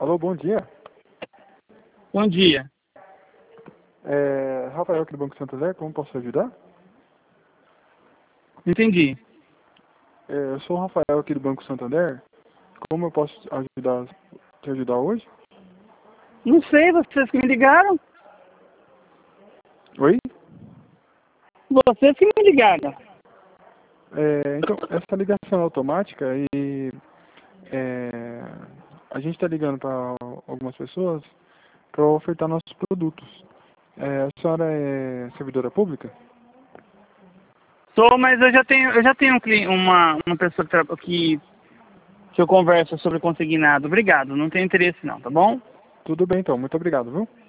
Alô, bom dia. Bom dia. Rafael aqui do Banco Santander, como posso ajudar? Entendi. Eu sou o Rafael aqui do Banco Santander. Como eu posso te ajudar hoje? Não sei, vocês que me ligaram? Oi? Vocês que me ligaram. Então, essa ligação é automática e a gente está ligando para algumas pessoas para ofertar nossos produtos. A senhora é servidora pública? Sou, mas eu já tenho uma pessoa que eu converso sobre consignado. Obrigado, não tenho interesse não, tá bom? Tudo bem então, muito obrigado, viu?